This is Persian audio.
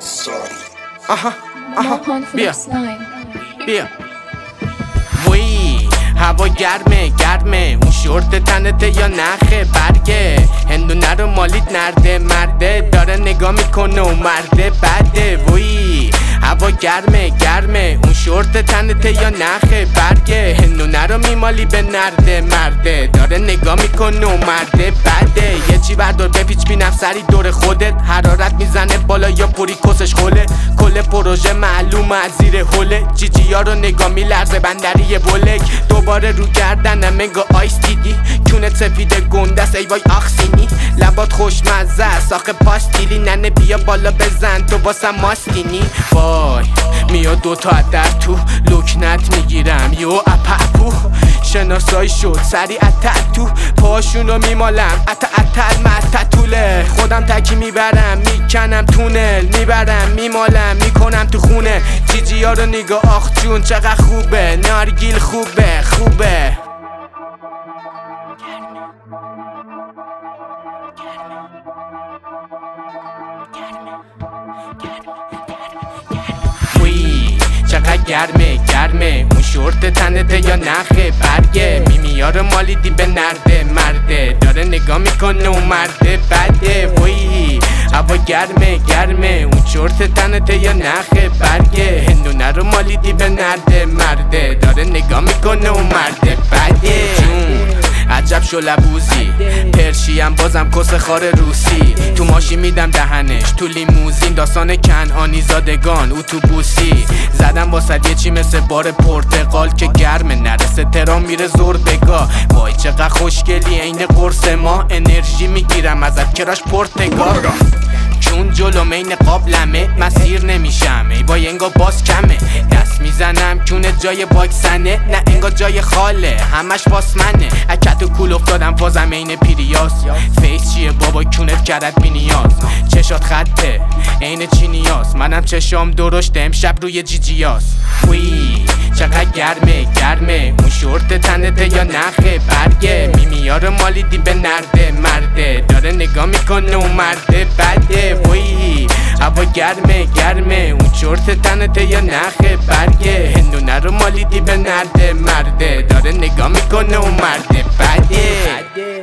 آها بیا بیا وی هوا گرمه اون شورت تنته یا نخه برگه هندونه رو مالید نرده مرده داره نگاه میکنه و مرده بده وی هوا گرمه اون شورت تنته یا نخه برگه هندونه رو میمالی به نرده مرده داره نگاه میکنه و مرده بده یه چی بردار بپیچ بینم سری دور خودت حرارت میزنه بالا یا پوری کسش خوله کل پروژه معلومه از زیر حوله جیجی ها رو نگاه میلرزه بندری بولک دوباره رو گردنم انگا آیس دیدی کونت سفید گندست ای وای آخسینی لبات خوشمزه است آخه پاستیلی ننه بیا بالا بزن تو واسم ماستینی وای میاد دوتا در تو لکنت میگیرم یو اپاپو شناسایی شد سری اتتو پاشونو میمالم اتل متتوله خودم تکی میبرم میکنم تونل میبرم میمالم میکنم تو خونه جیجی ها رو نگاه آخ جون چقدر خوبه نارگیل خوبه وی چقدر گرمه اون شورت تنته یا نخه برگه میمیا رو مالیدی به نرده مرده داره نگاه میکنه و مرده بده وی هوا گرمه اون شورت تنته یا نخه برگه هندونه رو مالیدی به نرده مرده داره نگاه میکنه و مرده بده عجب شلبوزی پرشیم بازم کس خار روسی تو ماشی میدم دهنش تو لیموزین داستان کنعانی زادگان اتوبوسی زدم واسد یه چی مثل بار پرتقال که گرمه نرسه ترام میره زور بگاه وای چقدر خوشگلی عین قرص ما انرژی میگیرم ازت کراش پرتگاه چون جلو مین قابلمه مسیر نمیشم ای وای انگا باز کمه دست میزنم کونه جای باکسنه نه انگا جای خاله همش باسمنه اکت و کول افتادم فازم این پیریاس فیس چیه بابا کونت کرد بی نیاز چشات خطه این چینیاس منم چشام درشته امشب روی جیجیاس وی چقدر گرمه اون شورت تنته یا نخه برگه میمیا رو مالیدی به نرده مرده داره نگاه میکنه و مرده بده وی هوا گرمه اون شورت تنته یا نخه برگه هندونه رو مالیدی به نرده مرده داره نگاه میکنه و مرده بده